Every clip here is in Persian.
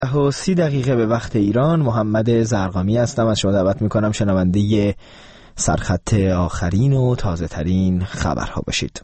10:30 به وقت ایران. محمد زرقامی هستم. از شما دعوت میکنم شنونده سرخط آخرین و تازه ترین خبرها باشید.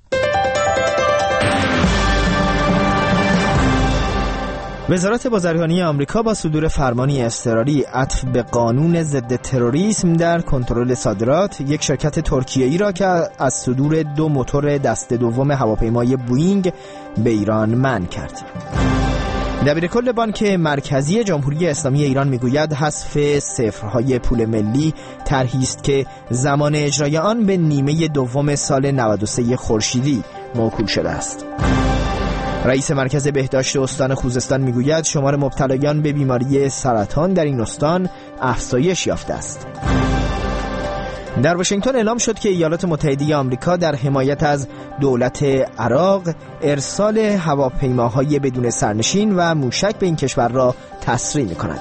وزارت بازرگانی آمریکا با صدور فرمانی اضطراری عطف به قانون ضد تروریسم در کنترل صادرات یک شرکت ترکیه‌ای را که از صدور 2 موتور دست دوم هواپیمای بوئینگ به ایران منع کرد. دبیرکل بانک مرکزی جمهوری اسلامی ایران میگوید حذف صفرهای پول ملی طرحی است که زمان اجرای آن به نیمه دوم سال 93 خورشیدی موکول شده است. رئیس مرکز بهداشت استان خوزستان میگوید شمار مبتلایان به بیماری سرطان در این استان افزایش یافته است. در واشنگتن اعلام شد که ایالات متحده آمریکا در حمایت از دولت عراق ارسال هواپیماهای بدون سرنشین و موشک به این کشور را تسریع می‌کند.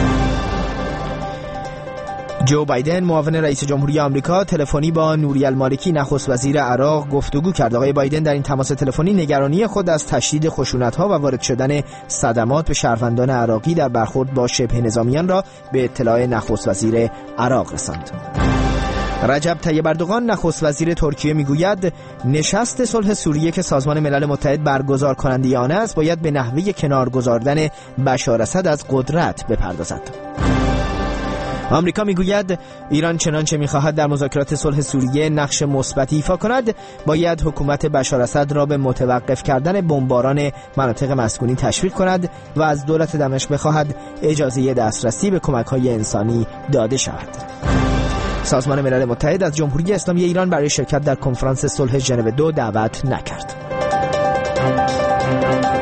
جو بایدن معاون رئیس جمهوری آمریکا تلفنی با نوری المالکی نخست وزیر عراق گفتگو کرد. آقای بایدن در این تماس تلفنی نگرانی خود از تشدید خشونت‌ها و وارد شدن صدمات به شهروندان عراقی در برخورد با شبه نظامیان را به اطلاع نخست وزیر عراق رساند. رجب طیب اردوغان نخست وزیر ترکیه میگوید نشست صلح سوریه که سازمان ملل متحد برگزار کننده آن است باید به نحوه کنار گذاردن بشار اسد از قدرت بپردازد. آمریکا میگوید ایران چنانچه میخواهد در مذاکرات صلح سوریه نقش مثبتی ایفا کند باید حکومت بشار اسد را به متوقف کردن بمباران مناطق مسکونی تشویق کند و از دولت دمشق بخواهد اجازه دسترسی به کمک‌های انسانی داده شود. سازمان ملل متحد از جمهوری اسلامی ایران برای شرکت در کنفرانس صلح ژنو 2 دعوت نکرد.